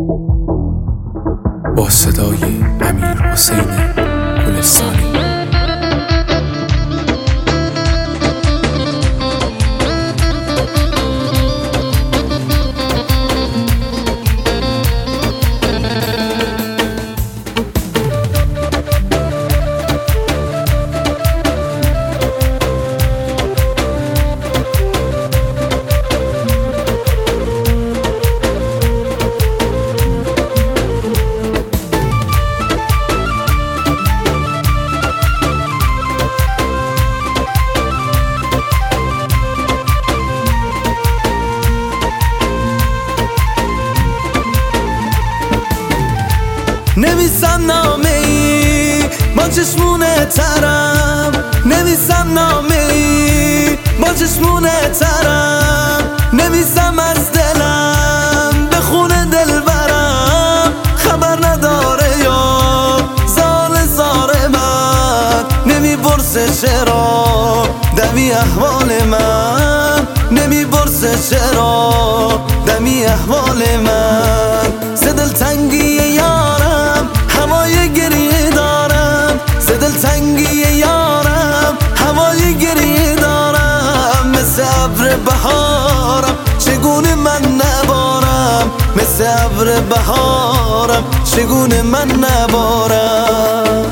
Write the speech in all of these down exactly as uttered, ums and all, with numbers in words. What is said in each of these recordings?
با صدای امیر حسین گلستانی. نویسم نامه ای با چشمونه ترم، نویسم نامه ای با چشمونه ترم، نویسم از دلم به خونه دل برم. خبر نداره یا زال زار من، نمی برسه چرا دمی احوال من، نمی برسه چرا دمی احوال من. ز دلتنگی یارم هوای گریه دارم، ز دلتنگی یارم هوای گریه دارم. مثل ابر بهارم چگونه من نبارم، مثل ابر بهارم چگونه من نبارم.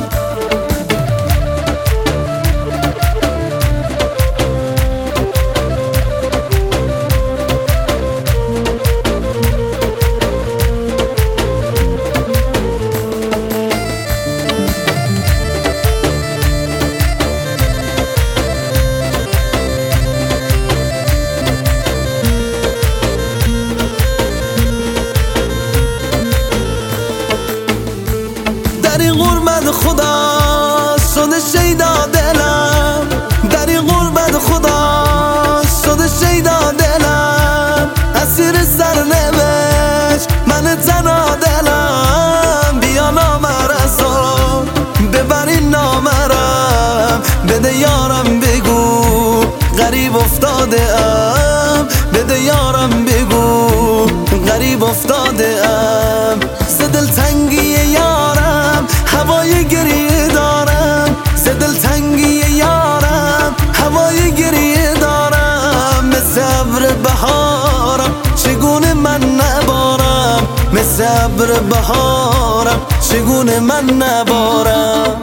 در این غربت خدا شده شیدا دلم، در این غربت خدا شده شیدا دلم. اسیر سرنوشت من تنها دلم، بیا نامرسا ببر این نامرم. بده یارم بگو غریب افتاده ام، بده یارم بگو غریب افتاده ام. ز دلتنگی یارم هوای گریه دارم، ز دلتنگی یارم هوای گریه دارم. مثل ابر بهارم چگونه من نبارم، مثل ابر بهارم چگونه من نبارم.